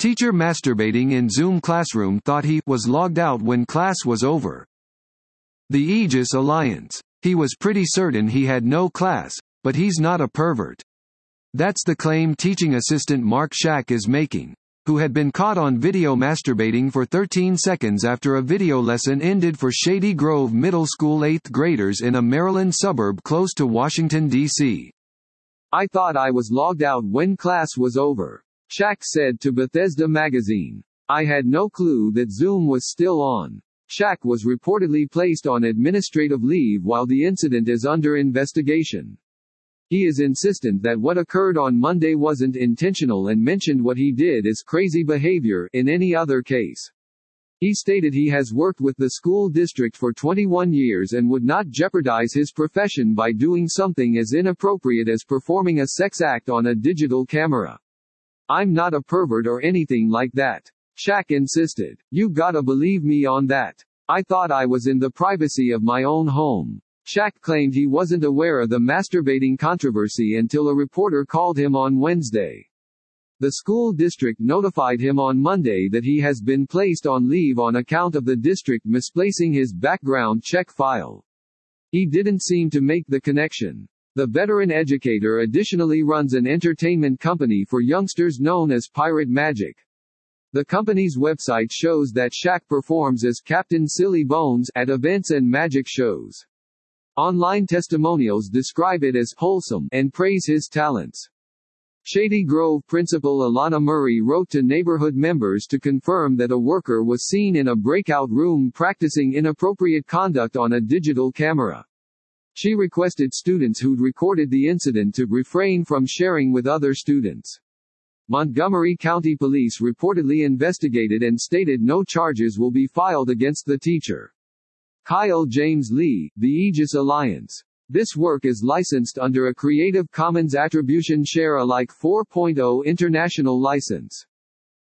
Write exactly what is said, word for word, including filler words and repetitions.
Teacher masturbating in Zoom classroom thought he was logged out when class was over. The Aegis Alliance. He was pretty certain he had no class, but he's not a pervert. That's the claim teaching assistant Mark Shack is making, who had been caught on video masturbating for thirteen seconds after a video lesson ended for Shady Grove Middle School eighth graders in a Maryland suburb close to Washington, D C "I thought I was logged out when class was over," Shack said to Bethesda Magazine. "I had no clue that Zoom was still on." Shack was reportedly placed on administrative leave while the incident is under investigation. He is insistent that what occurred on Monday wasn't intentional and mentioned what he did as crazy behavior in any other case. He stated he has worked with the school district for twenty-one years and would not jeopardize his profession by doing something as inappropriate as performing a sex act on a digital camera. "I'm not a pervert or anything like that," Shack insisted. "You gotta believe me on that. I thought I was in the privacy of my own home." Shack claimed he wasn't aware of the masturbating controversy until a reporter called him on Wednesday. The school district notified him on Monday that he has been placed on leave on account of the district misplacing his background check file. He didn't seem to make the connection. The veteran educator additionally runs an entertainment company for youngsters known as Pirate Magic. The company's website shows that Shack performs as Captain Silly Bones at events and magic shows. Online testimonials describe it as wholesome and praise his talents. Shady Grove principal Alana Murray wrote to neighborhood members to confirm that a worker was seen in a breakout room practicing inappropriate conduct on a digital camera. She requested students who'd recorded the incident to refrain from sharing with other students. Montgomery County Police reportedly investigated and stated no charges will be filed against the teacher. Kyle James Lee, The Aegis Alliance. This work is licensed under a Creative Commons Attribution Share Alike four point oh international license.